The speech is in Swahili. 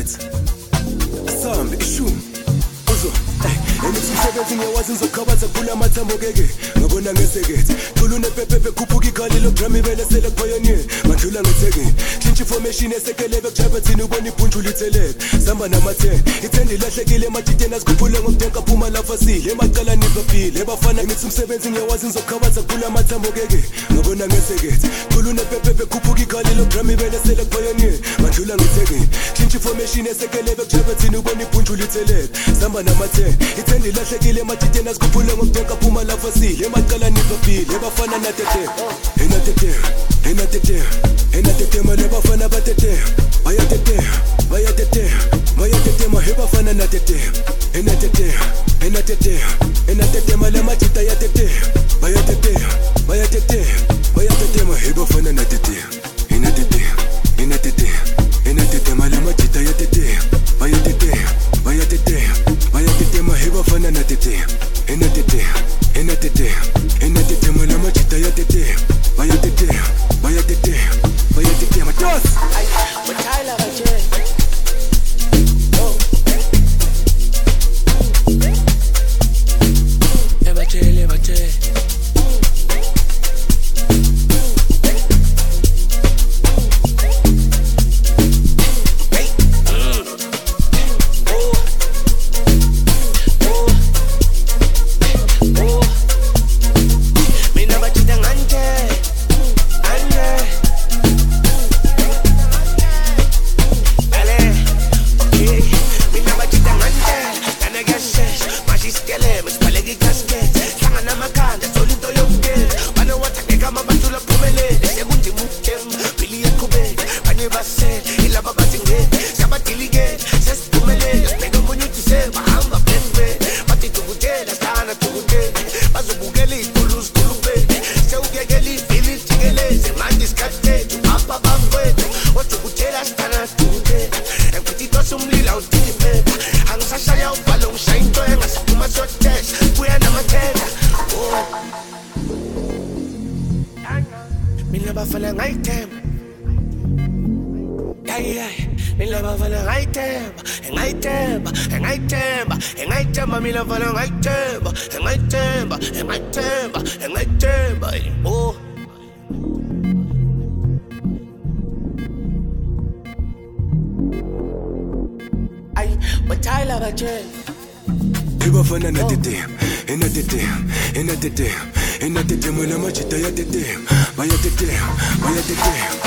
beats sambe ishumi uzwa Emisisebenzi ngiyawazi ngizokhabatha kula amathambo keke ngabona ngesekethe khulune pepepe khuphuka ikhali lo drum ibele sele pioneer mandlula ngethekeni clinch information esekeleke kujabathini ubona ibhunju litheleke samba nama10 itendi lahlekile ematiteni asikhuphule ngomdenka phuma lapha sile emacala nibaphile ebafana ngithi umsebenzi ngiyawazi ngizokhabatha kula amathambo keke ngabona ngesekethe khulune pepepe khuphuka ikhali lo drum ibele sele pioneer mandlula ngethekeni clinch information esekeleke kujabathini ubona ibhunju litheleke samba nama10 itendi lahlekile ematiteni asikhuphule ngomdenka phuma lapha sile emacala nibaphile ebafana natete enatete male bafana batete bayatete mahebafana natete enatete male matita yatete bayatete mahebafana natete enatete male matita yatete bayatete mahebafana natete enatete male matita yatete bayatete matos Tyler Bache. ebafana natete enatete mala machita yatete bayatete